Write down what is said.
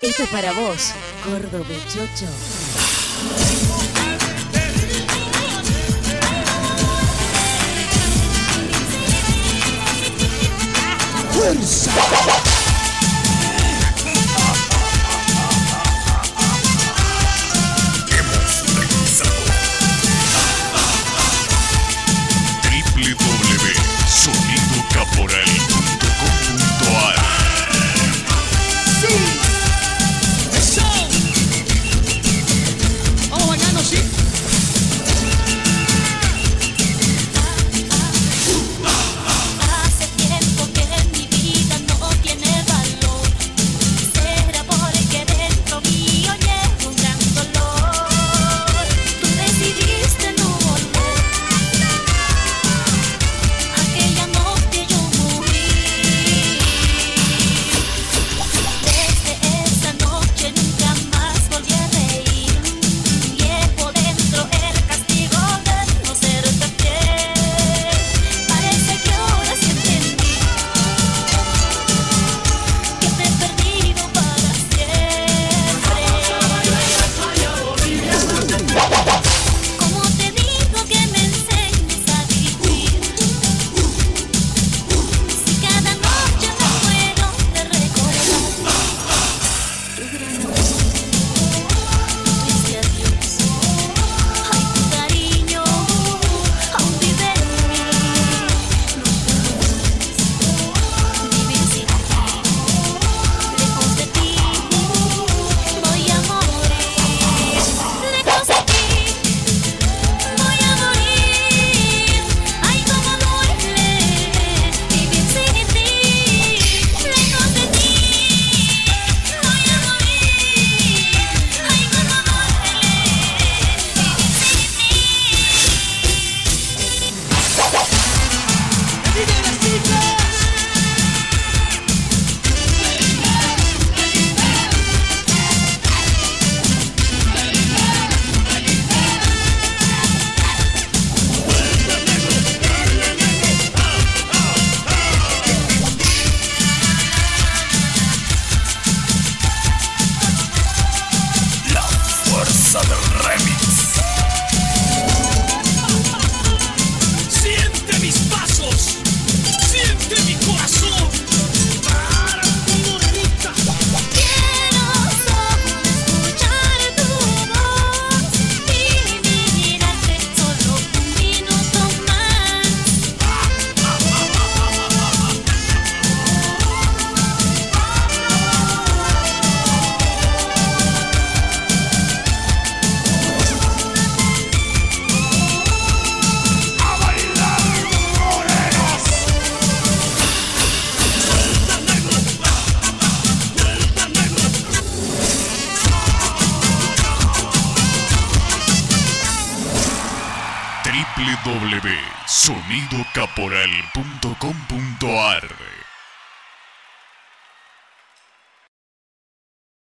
Esto es para vos, gordo bechocho. ¡Fuerza! www.sonidocaporal.com.ar. ¡Sí! ¡Eso! Vamos bailando, ¿sí? Hace tiempo que mi vida no tiene valor. Será porque dentro mío llevo un gran dolor. Tú decidiste no volver. Aquella noche yo morí. Desde esa noche nunca más volví a reír. Llevo dentro el castigo de no serte fiel. Parece que ahora sí entendí que te he perdido para siempre. Como te digo que me enseñes a vivir, si cada noche me muero de recordar tu gran amor, tu triste adiós. Ay, tu cariño aún vive en mí. No puedo vivir sin ti. Lejos de ti voy a morir. Lejos de ti voy a morir. Ay, cómo duele vivir sin ti. Lejos de ti voy a morir. Ay, cómo duele vivir sin ti. ¡Viva las chicas! La fuerza del remix. Siente mis pasos, siente mi corazón. Morenita. Quiero solo escuchar tu voz y mirarte solo un minuto más. A bailar, morenos. www.sonidocaporal.com.ar